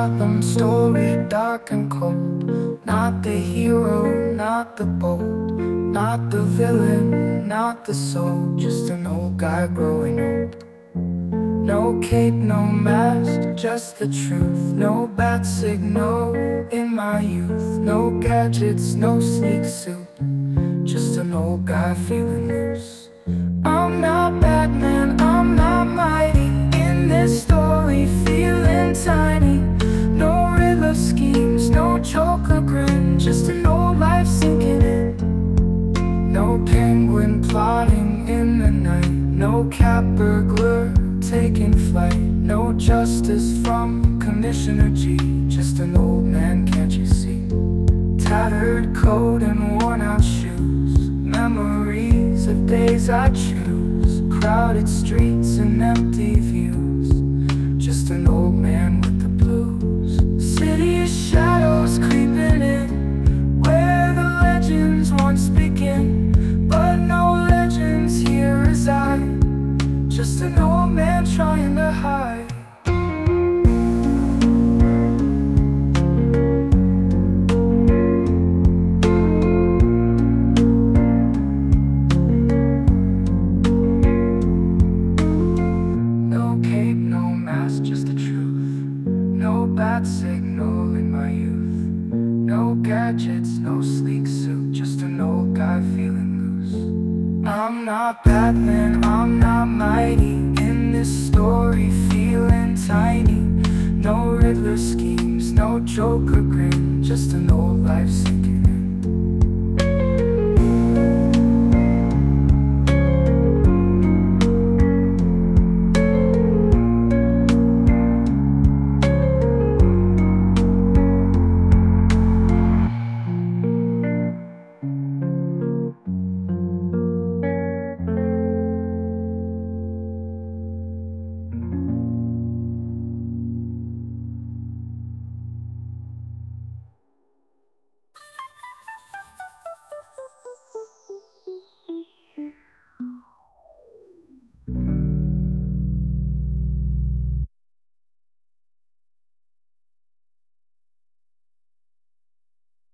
Gotham story, dark and cold. Not the hero, not the bold, not the villain, not the soul. Just an old guy growing old. No cape, no mask, just the truth. No bat signal in my youth. No gadgets, no sleek suit, just an old guy feeling loose. I'm not Batman, I'm not mighty. In this story, feeling tiny. No Riddler schemes, no Joker grin, just an old life sinking in. No penguin plotting in the night. No cat burglar taking flight. No justice from Commissioner G, just an old man, can't you see? Tattered coat and worn out shoes, memories of days I choose. Crowded streets and empty views, just an old man with the blues. City of shadows creeping in, where the legends once begin. But no legends here reside, just an old man trying to hide. No cape, no mask, just the truth. No bat signal in my youth. No gadgets, no sleek suit, just an old guy feeling loose. I'm not Batman, I'm not mighty. In this story, feeling tiny. No Riddler schemes, no Joker grin, just an old life sinking.